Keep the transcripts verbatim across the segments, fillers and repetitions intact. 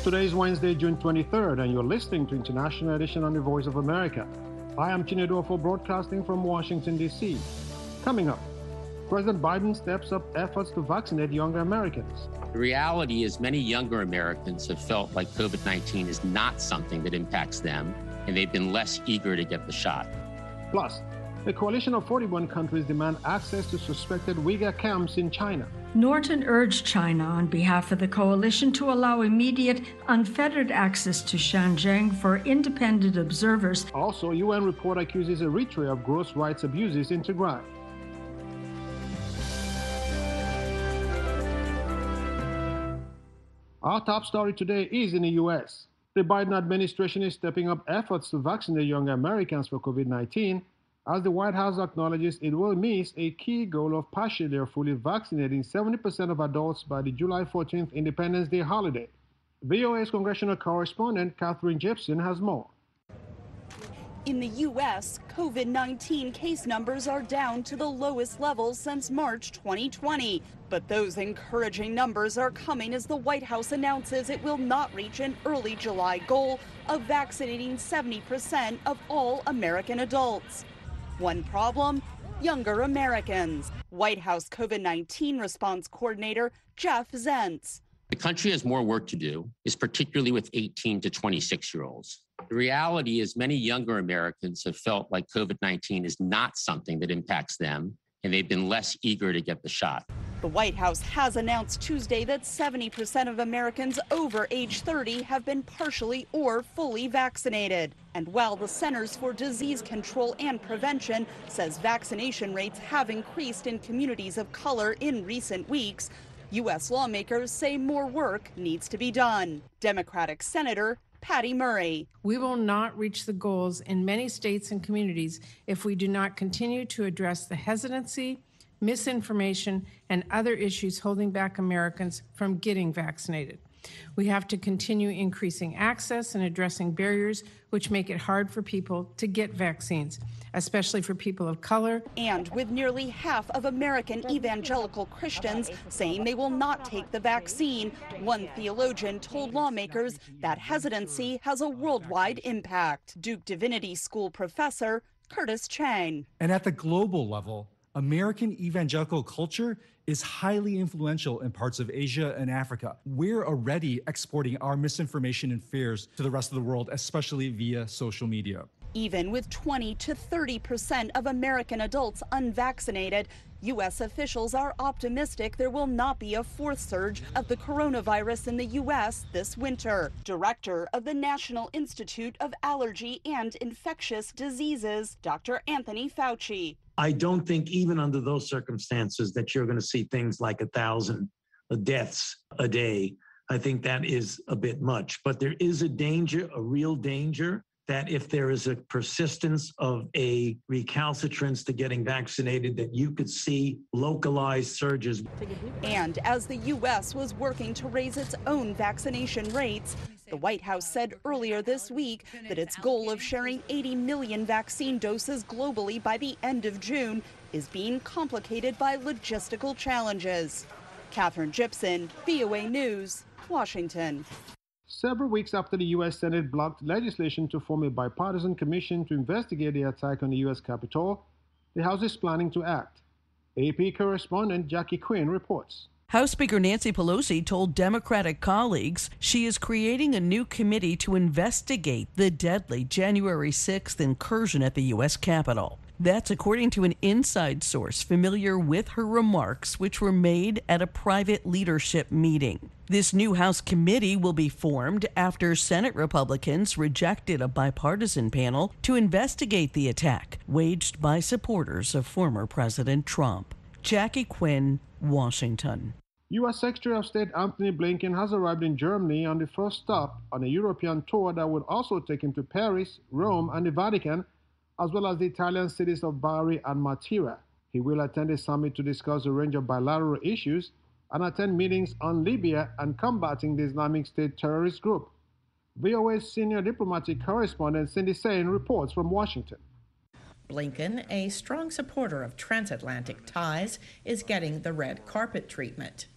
Today is Wednesday, June twenty-third, and you're listening to International Edition on the Voice of America. I am Chinedu for broadcasting from Washington, D C. Coming up, President Biden steps up efforts to vaccinate younger Americans. The reality is many younger Americans have felt like COVID nineteen is not something that impacts them, and they've been less eager to get the shot. Plus, a coalition of forty-one countries demand access to suspected Uyghur camps in China. Norton urged China on behalf of the coalition to allow immediate, unfettered access to Xinjiang for independent observers. Also, U N report accuses Eritrea of gross rights abuses in Tigray. Our top story today is in the U S. The Biden administration is stepping up efforts to vaccinate younger Americans for COVID nineteen, as the White House acknowledges it will miss a key goal of partially or fully vaccinating seventy percent of adults by the July fourteenth Independence Day holiday. V O A's congressional correspondent Katherine Gibson has more. In the U S, COVID nineteen case numbers are down to the lowest levels since March twenty twenty. But those encouraging numbers are coming as the White House announces it will not reach an early July goal of vaccinating seventy percent of all American adults. One problem, younger Americans. White House COVID nineteen response coordinator Jeff Zients. The country has more work to do, is particularly with eighteen to twenty-six-year-olds. The reality is many younger Americans have felt like COVID nineteen is not something that impacts them, and they've been less eager to get the shot. The White House has announced Tuesday that seventy percent of Americans over age thirty have been partially or fully vaccinated. And while the Centers for Disease Control and Prevention says vaccination rates have increased in communities of color in recent weeks, U S lawmakers say more work needs to be done. Democratic Senator Patty Murray. We will not reach the goals in many states and communities if we do not continue to address the hesitancy, misinformation, and other issues holding back Americans from getting vaccinated. We have to continue increasing access and addressing barriers which make it hard for people to get vaccines, especially for people of color. And with nearly half of American evangelical Christians saying they will not take the vaccine, one theologian told lawmakers that hesitancy has a worldwide impact. Duke Divinity School professor Curtis Chang. And at the global level, American evangelical culture is highly influential in parts of Asia and Africa. We're already exporting our misinformation and fears to the rest of the world, especially via social media. Even with twenty to thirty percent of American adults unvaccinated, U S officials are optimistic there will not be a fourth surge of the coronavirus in the U S this winter. Director of the National Institute of Allergy and Infectious Diseases, Doctor Anthony Fauci. I don't think even under those circumstances that you're going to see things like a thousand deaths a day. I think that is a bit much, but there is a danger, a real danger, that if there is a persistence of a recalcitrance to getting vaccinated, that you could see localized surges. And as the U S was working to raise its own vaccination rates, the White House said earlier this week that its goal of sharing eighty million vaccine doses globally by the end of June is being complicated by logistical challenges. Katherine Gibson, V O A News, Washington. Several weeks after the U S Senate blocked legislation to form a bipartisan commission to investigate the attack on the U S Capitol, the House is planning to act. A P correspondent Jackie Quinn reports. House Speaker Nancy Pelosi told Democratic colleagues she is creating a new committee to investigate the deadly January sixth incursion at the U S Capitol. That's according to an inside source familiar with her remarks, which were made at a private leadership meeting. This new House committee will be formed after Senate Republicans rejected a bipartisan panel to investigate the attack waged by supporters of former President Trump. Jackie Quinn, Washington. U S Secretary of State Antony Blinken has arrived in Germany on the first stop on a European tour that would also take him to Paris, Rome, and the Vatican, as well as the Italian cities of Bari and Matera. He will attend a summit to discuss a range of bilateral issues and attend meetings on Libya and combating the Islamic State terrorist group. V O A's senior diplomatic correspondent Cindy Sain reports from Washington. Blinken, a strong supporter of transatlantic ties, is getting the red carpet treatment.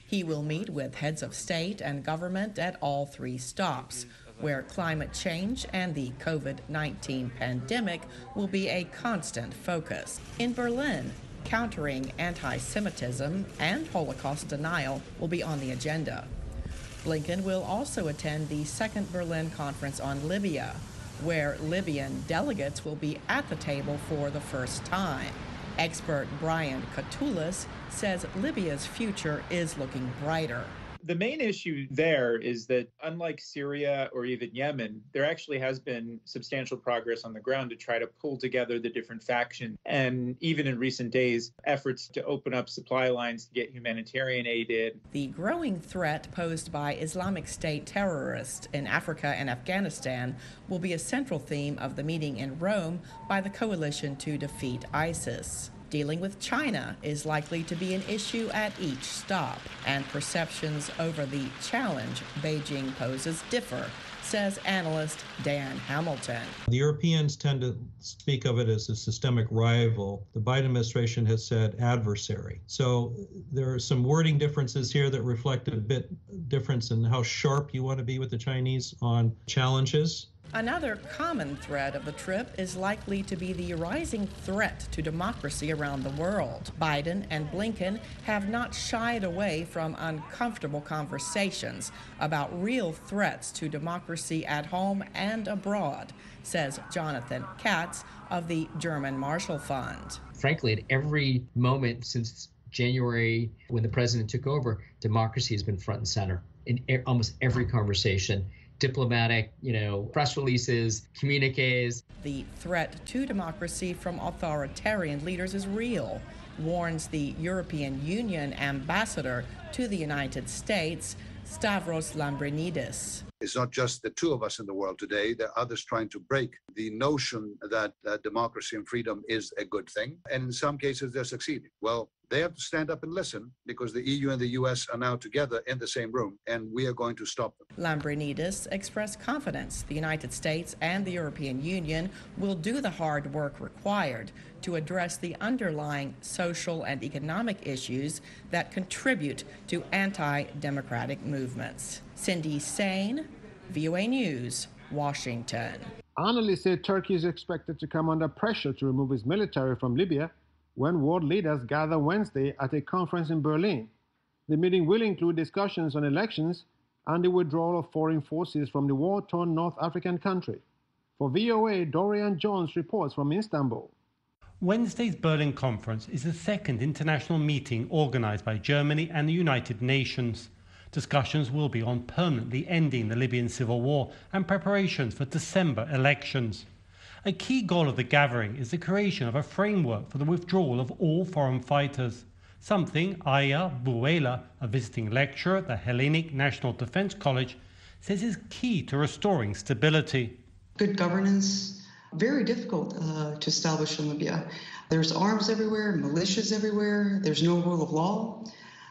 He will meet with heads of state and government at all three stops, where climate change and the COVID nineteen pandemic will be a constant focus. In Berlin, countering anti-Semitism and Holocaust denial will be on the agenda. Blinken will also attend the Second Berlin Conference on Libya, where Libyan delegates will be at the table for the first time. Expert Brian Katulis says Libya's future is looking brighter. The main issue there is that, unlike Syria or even Yemen, there actually has been substantial progress on the ground to try to pull together the different factions. And even in recent days, efforts to open up supply lines to get humanitarian aid in. The growing threat posed by Islamic State terrorists in Africa and Afghanistan will be a central theme of the meeting in Rome by the coalition to defeat ISIS. Dealing with China is likely to be an issue at each stop, and perceptions over the challenge Beijing poses differ, says analyst Dan Hamilton. The Europeans tend to speak of it as a systemic rival. The Biden administration has said adversary. So there are some wording differences here that reflect a bit difference in how sharp you want to be with the Chinese on challenges. Another common thread of the trip is likely to be the rising threat to democracy around the world. Biden and Blinken have not shied away from uncomfortable conversations about real threats to democracy at home and abroad, says Jonathan Katz of the German Marshall Fund. Frankly, at every moment since January, when the president took over, democracy has been front and center in almost every conversation. Diplomatic, you know, press releases, communiques. The threat to democracy from authoritarian leaders is real, warns the European Union ambassador to the United States, Stavros Lambrinidis. It's not just the two of us in the world today. There are others trying to break the notion that uh, democracy and freedom is a good thing. And in some cases, they're succeeding. Well, they have to stand up and listen, because the E U and the U S are now together in the same room, and we are going to stop them. Lambrinidis expressed confidence the United States and the European Union will do the hard work required to address the underlying social and economic issues that contribute to anti-democratic movements. Cindy Sain, V O A News, Washington. Analysts say Turkey is expected to come under pressure to remove its military from Libya when world leaders gather Wednesday at a conference in Berlin. The meeting will include discussions on elections and the withdrawal of foreign forces from the war-torn North African country. For V O A, Dorian Jones reports from Istanbul. Wednesday's Berlin conference is the second international meeting organized by Germany and the United Nations. Discussions will be on permanently ending the Libyan civil war and preparations for December elections. A key goal of the gathering is the creation of a framework for the withdrawal of all foreign fighters, something Aya Buela, a visiting lecturer at the Hellenic National Defense College, says is key to restoring stability. Good governance, very difficult uh, to establish in Libya. There's arms everywhere, militias everywhere, there's no rule of law.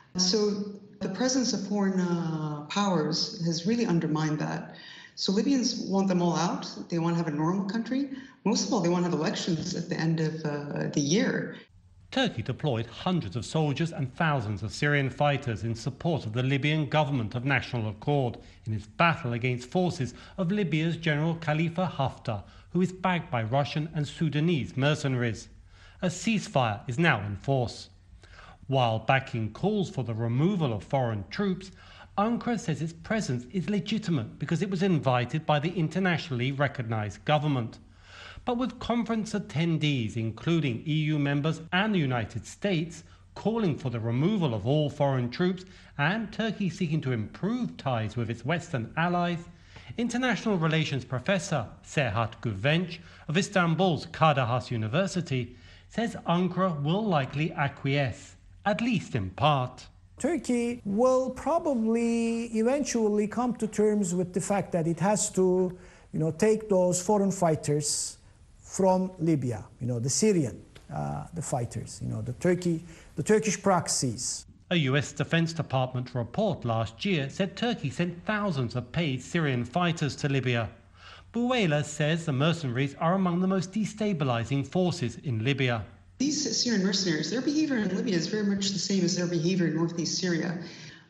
So the presence of foreign uh, powers has really undermined that. So Libyans want them all out. They want to have a normal country. Most of all, they want to have elections at the end of uh, the year. Turkey deployed hundreds of soldiers and thousands of Syrian fighters in support of the Libyan government of national accord in its battle against forces of Libya's General Khalifa Haftar, who is backed by Russian and Sudanese mercenaries. A ceasefire is now in force. While backing calls for the removal of foreign troops, Ankara says its presence is legitimate because it was invited by the internationally recognized government. But with conference attendees, including E U members and the United States, calling for the removal of all foreign troops and Turkey seeking to improve ties with its Western allies, international relations professor Serhat Güvenç of Istanbul's Kadir Has University says Ankara will likely acquiesce, at least in part. Turkey will probably eventually come to terms with the fact that it has to, you know, take those foreign fighters from Libya, you know, the Syrian, uh, the fighters, you know, the Turkey, the Turkish proxies. A U S Defense Department report last year said Turkey sent thousands of paid Syrian fighters to Libya. Buela says the mercenaries are among the most destabilizing forces in Libya. These Syrian mercenaries, their behavior in Libya is very much the same as their behavior in northeast Syria.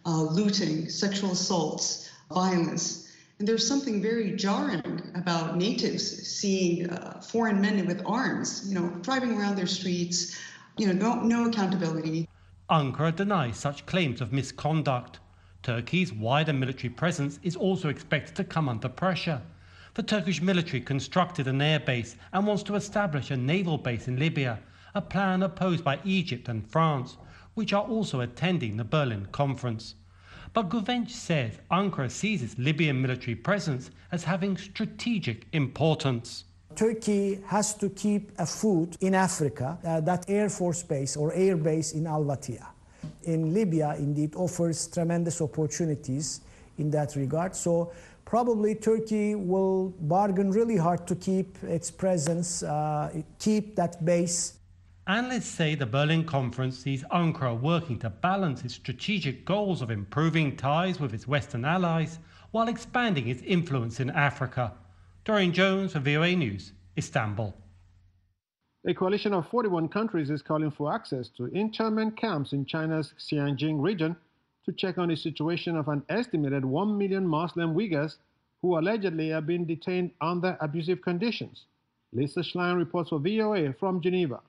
uh, looting, sexual assaults, violence. And there's something very jarring about natives seeing uh, foreign men with arms, you know, driving around their streets, you know, no, no accountability. Ankara denies such claims of misconduct. Turkey's wider military presence is also expected to come under pressure. The Turkish military constructed an air base and wants to establish a naval base in Libya, a plan opposed by Egypt and France, which are also attending the Berlin conference. But Guvenç says Ankara sees its Libyan military presence as having strategic importance. Turkey has to keep a foot in Africa, uh, that Air Force base or air base in Al-Watiya. In Libya, indeed, offers tremendous opportunities in that regard. So probably Turkey will bargain really hard to keep its presence, uh, keep that base. Analysts say the Berlin conference sees Ankara working to balance its strategic goals of improving ties with its Western allies while expanding its influence in Africa. Dorian Jones for V O A News, Istanbul. A coalition of forty-one countries is calling for access to internment camps in China's Xinjiang region to check on the situation of an estimated one million Muslim Uyghurs who allegedly have been detained under abusive conditions. Lisa Schlein reports for V O A from Geneva.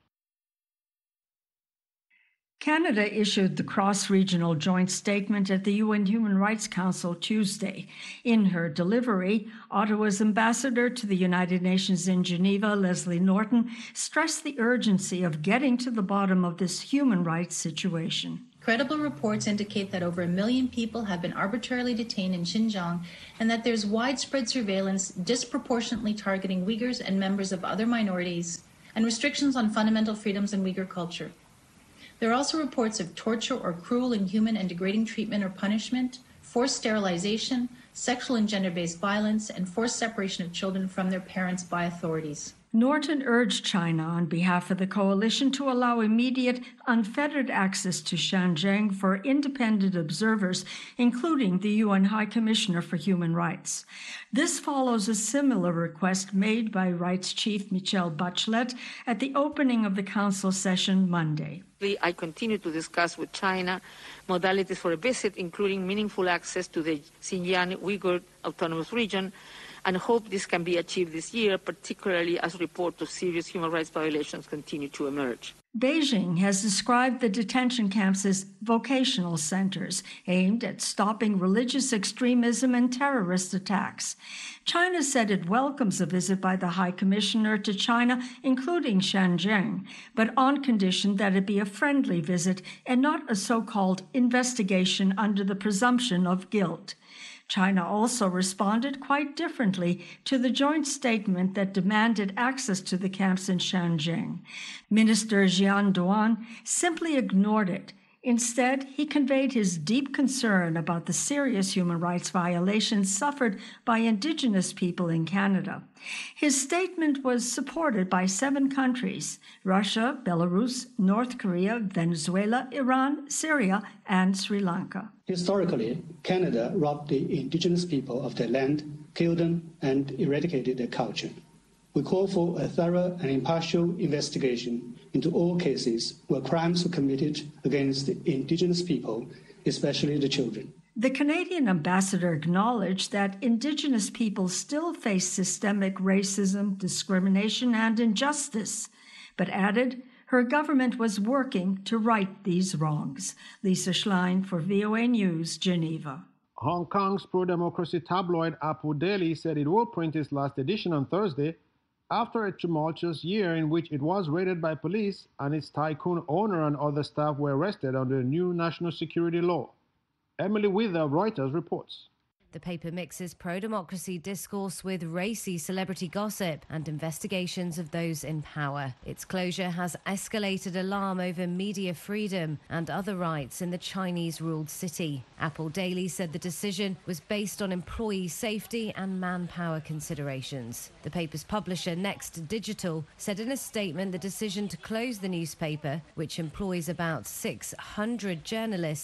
Canada issued the cross-regional joint statement at the U N Human Rights Council Tuesday. In her delivery, Ottawa's ambassador to the United Nations in Geneva, Leslie Norton, stressed the urgency of getting to the bottom of this human rights situation. Credible reports indicate that over a million people have been arbitrarily detained in Xinjiang and that there's widespread surveillance disproportionately targeting Uyghurs and members of other minorities and restrictions on fundamental freedoms in Uyghur culture. There are also reports of torture or cruel, inhuman, and degrading treatment or punishment, forced sterilization, sexual and gender-based violence, and forced separation of children from their parents by authorities. Norton urged China on behalf of the coalition to allow immediate, unfettered access to Xinjiang for independent observers, including the U N High Commissioner for Human Rights. This follows a similar request made by Rights Chief Michelle Bachelet at the opening of the Council session Monday. I continue to discuss with China modalities for a visit, including meaningful access to the Xinjiang Uyghur Autonomous Region, and hope this can be achieved this year, particularly as reports of serious human rights violations continue to emerge. Beijing has described the detention camps as vocational centers aimed at stopping religious extremism and terrorist attacks. China said it welcomes a visit by the High Commissioner to China, including Xinjiang, but on condition that it be a friendly visit and not a so-called investigation under the presumption of guilt. China also responded quite differently to the joint statement that demanded access to the camps in Xinjiang. Minister Jian Duan simply ignored it. Instead, he conveyed his deep concern about the serious human rights violations suffered by Indigenous people in Canada. His statement was supported by seven countries: Russia, Belarus, North Korea, Venezuela, Iran, Syria, and Sri Lanka. Historically, Canada robbed the Indigenous people of their land, killed them, and eradicated their culture. We call for a thorough and impartial investigation into all cases where crimes were committed against the Indigenous people, especially the children. The Canadian ambassador acknowledged that Indigenous people still face systemic racism, discrimination, and injustice, but added her government was working to right these wrongs. Lisa Schlein for V O A News, Geneva. Hong Kong's pro-democracy tabloid Apple Daily said it will print its last edition on Thursday after a tumultuous year in which it was raided by police and its tycoon owner and other staff were arrested under a new national security law. Emily Wither of Reuters reports. The paper mixes pro-democracy discourse with racy celebrity gossip and investigations of those in power. Its closure has escalated alarm over media freedom and other rights in the Chinese-ruled city. Apple Daily said the decision was based on employee safety and manpower considerations. The paper's publisher, Next Digital, said in a statement the decision to close the newspaper, which employs about six hundred journalists,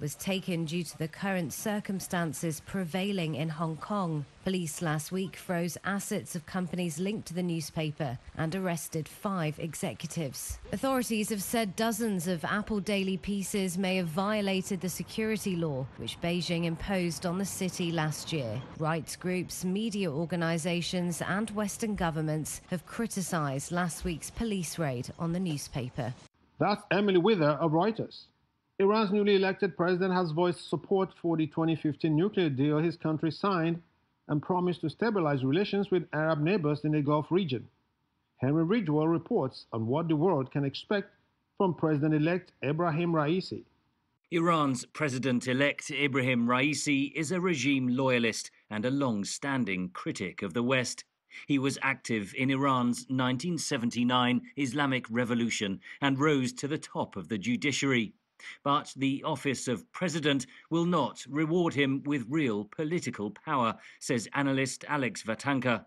was taken due to the current circumstances prevailing in Hong Kong. Police last week froze assets of companies linked to the newspaper and arrested five executives. Authorities have said dozens of Apple daily pieces may have violated the security law, which Beijing imposed on the city last year. Rights groups, media organizations, and Western governments have criticized last week's police raid on the newspaper. That's Emily Wither of Reuters. Iran's newly elected president has voiced support for the twenty fifteen nuclear deal his country signed and promised to stabilize relations with Arab neighbors in the Gulf region. Henry Ridgwell reports on what the world can expect from President-elect Ebrahim Raisi. Iran's president-elect Ebrahim Raisi is a regime loyalist and a long-standing critic of the West. He was active in Iran's nineteen seventy-nine Islamic Revolution and rose to the top of the judiciary. But the office of president will not reward him with real political power, says analyst Alex Vatanka,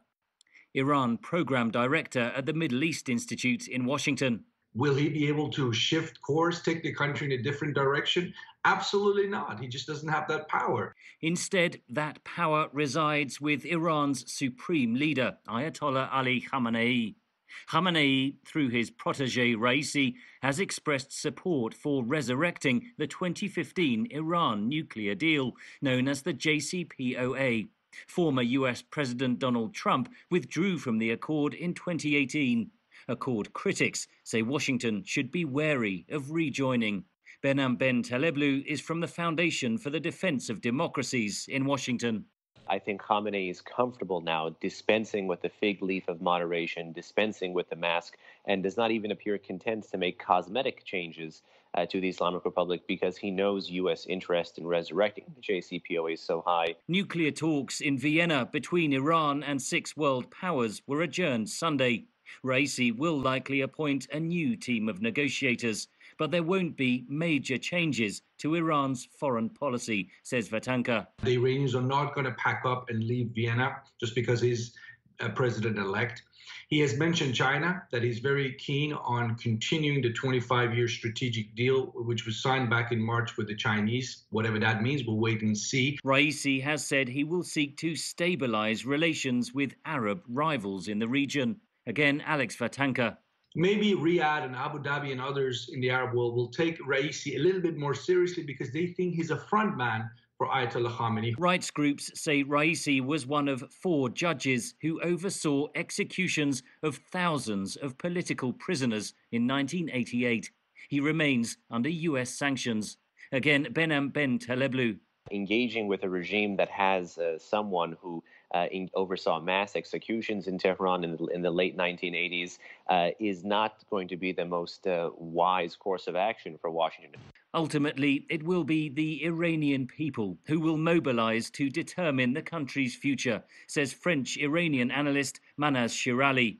Iran program director at the Middle East Institute in Washington. Will he be able to shift course, take the country in a different direction? Absolutely not. He just doesn't have that power. Instead, that power resides with Iran's supreme leader, Ayatollah Ali Khamenei. Khamenei, through his protege Raisi, has expressed support for resurrecting the twenty fifteen Iran nuclear deal, known as the J C P O A. Former U S President Donald Trump withdrew from the accord in twenty eighteen. Accord critics say Washington should be wary of rejoining. Behnam Ben Taleblu is from the Foundation for the Defense of Democracies in Washington. I think Khamenei is comfortable now dispensing with the fig leaf of moderation, dispensing with the mask, and does not even appear content to make cosmetic changes uh, to the Islamic Republic because he knows U S interest in resurrecting the J C P O A is so high. Nuclear talks in Vienna between Iran and six world powers were adjourned Sunday. Raisi will likely appoint a new team of negotiators, but there won't be major changes to Iran's foreign policy, says Vatanka. The Iranians are not going to pack up and leave Vienna just because he's a president-elect. He has mentioned China, that he's very keen on continuing the twenty-five year strategic deal, which was signed back in March with the Chinese. Whatever that means, we'll wait and see. Raisi has said he will seek to stabilize relations with Arab rivals in the region. Again, Alex Vatanka. Maybe Riyadh and Abu Dhabi and others in the Arab world will take Raisi a little bit more seriously because they think he's a front man for Ayatollah Khamenei. Rights groups say Raisi was one of four judges who oversaw executions of thousands of political prisoners in nineteen eighty-eight. He remains under U S sanctions. Again, Behnam Ben Taleblu. Engaging with a regime that has uh, someone who uh, in, oversaw mass executions in Tehran in the, in the late nineteen eighties uh, is not going to be the most uh, wise course of action for Washington. Ultimately, it will be the Iranian people who will mobilize to determine the country's future, says French-Iranian analyst Manaz Shirali.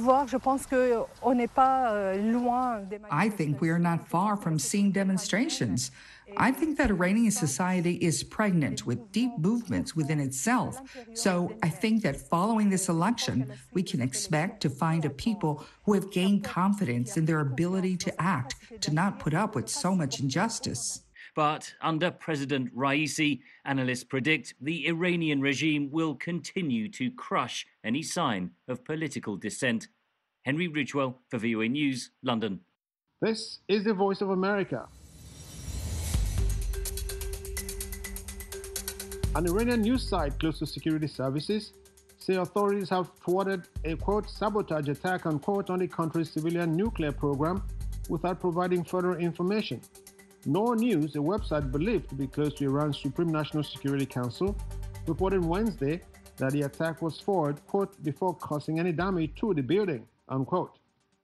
I think we are not far from seeing demonstrations. I think that Iranian society is pregnant with deep movements within itself. So I think that following this election, we can expect to find a people who have gained confidence in their ability to act, to not put up with so much injustice. But under President Raisi, analysts predict the Iranian regime will continue to crush any sign of political dissent. Henry Ridgwell for V O A News, London. This is the Voice of America. An Iranian news site close to security services say authorities have thwarted a, quote, sabotage attack, unquote, on the country's civilian nuclear program without providing further information. Noor News, a website believed to be close to Iran's Supreme National Security Council, reported Wednesday that the attack was forwarded, quote, before causing any damage to the building, unquote.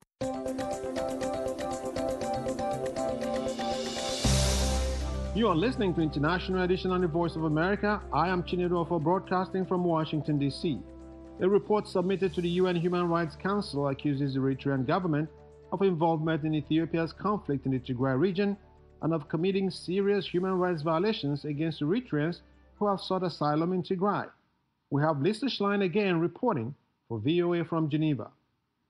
You are listening to International Edition on the Voice of America. I am Chinedu Ofo, broadcasting from Washington, D C. A report submitted to the U N Human Rights Council accuses the Eritrean government of involvement in Ethiopia's conflict in the Tigray region and of committing serious human rights violations against Eritreans who have sought asylum in Tigray. We have Lisa Schlein again reporting for V O A from Geneva.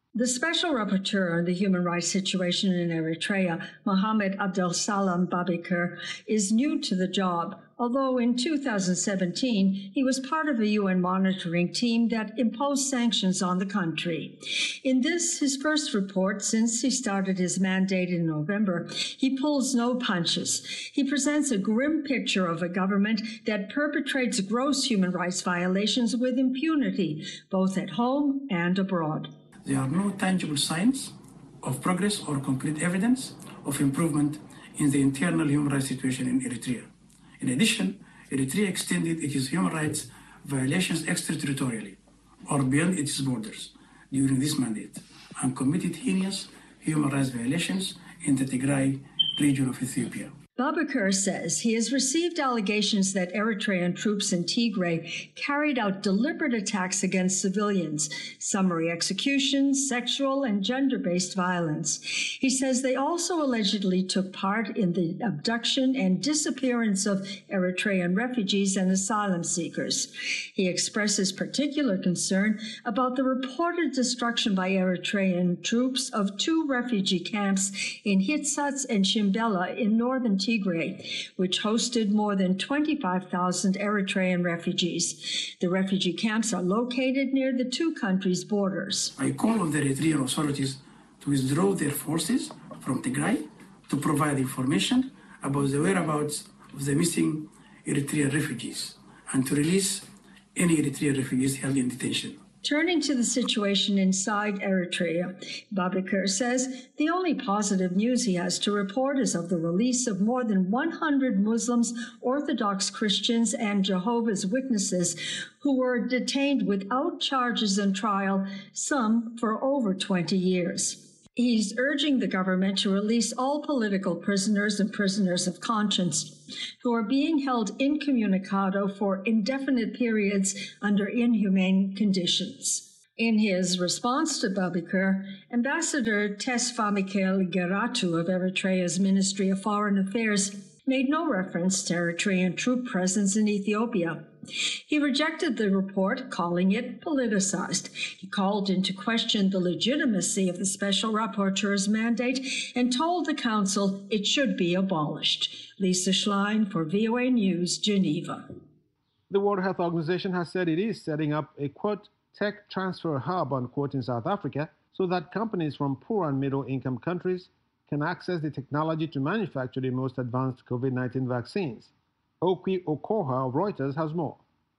The Special Rapporteur on the human rights situation in Eritrea, Mohamed Abdulsalam Babikar, is new to the job, although in two thousand seventeen he was part of a U N monitoring team that imposed sanctions on the country. In this, his first report since he started his mandate in November, he pulls no punches. He presents a grim picture of a government that perpetrates gross human rights violations with impunity, both at home and abroad. There are no tangible signs of progress or concrete evidence of improvement in the internal human rights situation in Eritrea. In addition, Eritrea extended its human rights violations extraterritorially or beyond its borders during this mandate and committed heinous human rights violations in the Tigray region of Ethiopia. Babikar says he has received allegations that Eritrean troops in Tigray carried out deliberate attacks against civilians, summary executions, sexual and gender-based violence. He says they also allegedly took part in the abduction and disappearance of Eritrean refugees and asylum seekers. He expresses particular concern about the reported destruction by Eritrean troops of two refugee camps in Hitsats and Shimbela in northern Tigray, which hosted more than twenty-five thousand Eritrean refugees. The refugee camps are located near the two countries' borders. I call on the Eritrean authorities to withdraw their forces from Tigray to provide information about the whereabouts of the missing Eritrean refugees and to release any Eritrean refugees held in detention. Turning to the situation inside Eritrea, Babikar says the only positive news he has to report is of the release of more than one hundred Muslims, Orthodox Christians, and Jehovah's Witnesses who were detained without charges and trial, some for over twenty years. He's urging the government to release all political prisoners and prisoners of conscience who are being held incommunicado for indefinite periods under inhumane conditions. In his response to Babikar, Ambassador Tesfa Michael Geratu of Eritrea's Ministry of Foreign Affairs made no reference to Eritrean troop presence in Ethiopia. He rejected the report, calling it politicized. He called into question the legitimacy of the Special Rapporteur's mandate and told the Council it should be abolished. Lisa Schlein for V O A News, Geneva. The World Health Organization has said it is setting up a, quote, tech transfer hub, unquote, in South Africa so that companies from poor and middle-income countries can access the technology to manufacture the most advanced COVID nineteen vaccines. Okwi Okoha of Reuters has more.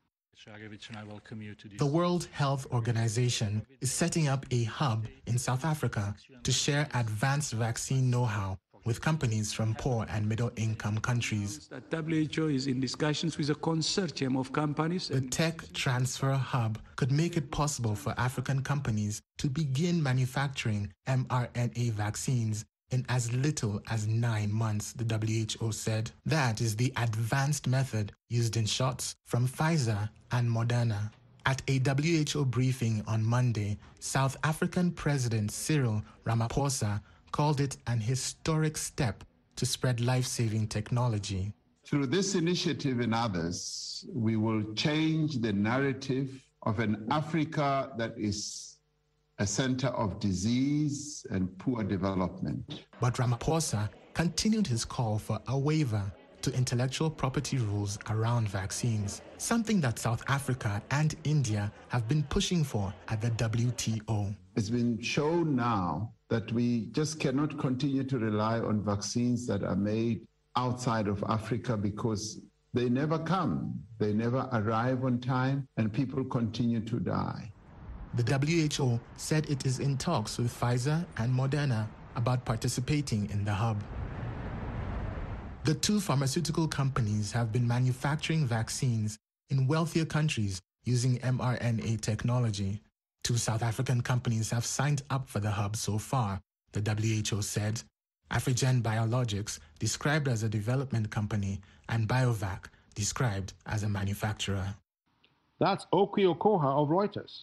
The World Health Organization is setting up a hub in South Africa to share advanced vaccine know-how with companies from poor and middle-income countries. The W H O is in discussions with a consortium of companies. The Tech Transfer Hub could make it possible for African companies to begin manufacturing mRNA vaccines in as little as nine months, the W H O said. That is the advanced method used in shots from Pfizer and Moderna. At a W H O briefing on Monday, South African President Cyril Ramaphosa called it an historic step to spread life-saving technology. Through this initiative and others, we will change the narrative of an Africa that is a center of disease and poor development. But Ramaphosa continued his call for a waiver to intellectual property rules around vaccines, something that South Africa and India have been pushing for at the W T O. It's been shown now that we just cannot continue to rely on vaccines that are made outside of Africa because they never come, they never arrive on time, and people continue to die. The W H O said it is in talks with Pfizer and Moderna about participating in the hub. The two pharmaceutical companies have been manufacturing vaccines in wealthier countries using mRNA technology. Two South African companies have signed up for the hub so far, the W H O said. Afrigen Biologics, described as a development company, and BioVac, described as a manufacturer. That's Okwi Okoha of Reuters.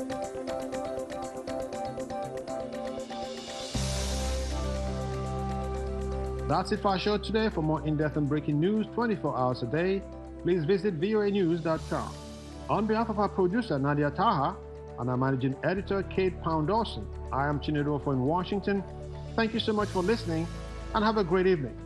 That's it for our show today. For more in-depth and breaking news twenty-four hours a day, please visit V O A news dot com. On behalf of our producer, Nadia Taha, and our managing editor, Kate Pound-Dawson. I am Chinedu Ofo in Washington. Thank you so much for listening, and have a great evening.